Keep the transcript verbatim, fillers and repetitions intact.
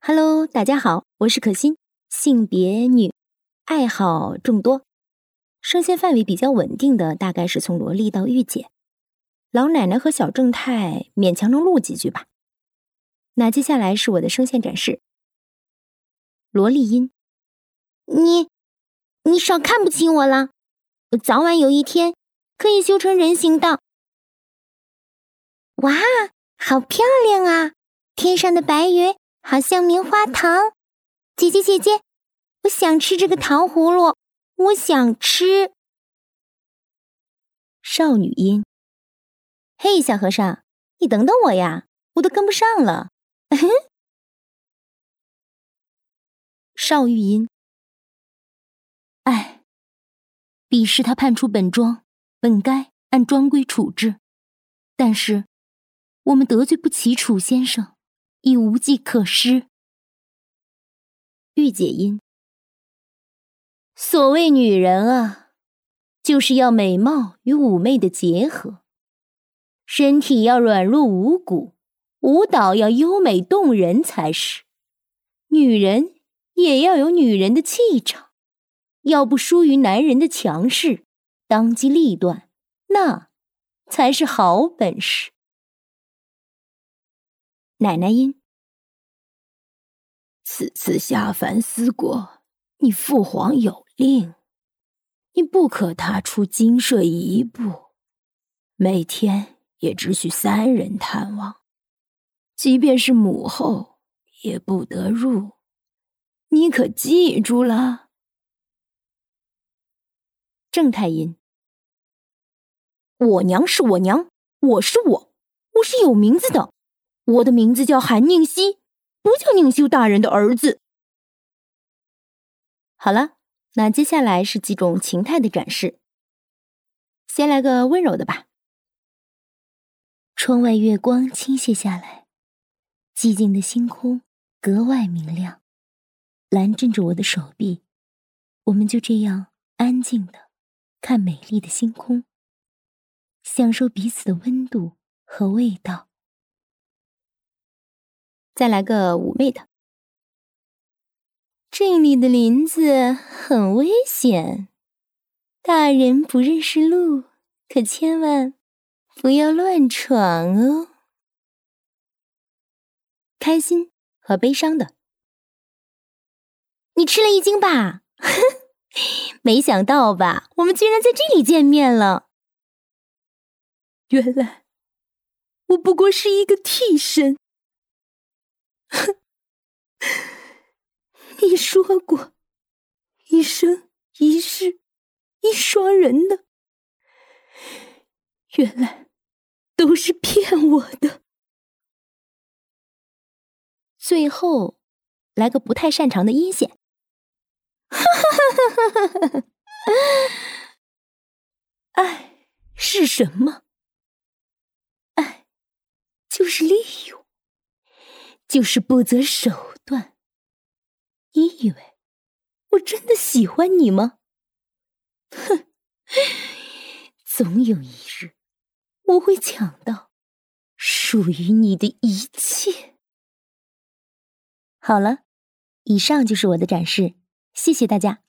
Hello， 大家好，我是可心，性别女，爱好众多，声线范围比较稳定的大概是从萝莉到御姐，老奶奶和小正太勉强能录几句吧。那接下来是我的声线展示。萝莉音， 你你少看不起我了，我早晚有一天可以修成人行道。哇，好漂亮啊，天上的白云好像棉花糖。姐姐姐姐，我想吃这个糖葫芦，我想吃。 少女音，嘿，小和尚，你等等我呀，我都跟不上了。少玉音，哎，彼时他判处本庄，本该按庄规处置，但是我们得罪不起楚先生，已无计可施。御姐音，所谓女人啊，就是要美貌与妩媚的结合，身体要软弱无骨，舞蹈要优美动人才是。女人也要有女人的气场，要不输于男人的强势，当机立断，那才是好本事。奶奶音，此次下凡思过，你父皇有令，你不可踏出精舍一步，每天也只许三人探望，即便是母后也不得入，你可记住了？正太音，我娘是我娘，我是我，我是有名字的，我的名字叫韩宁熙，不叫宁修大人的儿子。好了，那接下来是几种情态的展示。先来个温柔的吧。窗外月光倾泻下来，寂静的星空格外明亮，蓝震着我的手臂，我们就这样安静地看美丽的星空，享受彼此的温度和味道。再来个妩媚的。这里的林子很危险，大人不认识路，可千万不要乱闯哦。开心和悲伤的。你吃了一惊吧？没想到吧，我们居然在这里见面了。原来我不过是一个替身。你说过一生一世一双人的，原来都是骗我的。最后来个不太擅长的阴险。爱是什么？爱就是利用，就是不择手段。你以为我真的喜欢你吗？哼，总有一日我会抢到属于你的一切。好了，以上就是我的展示，谢谢大家。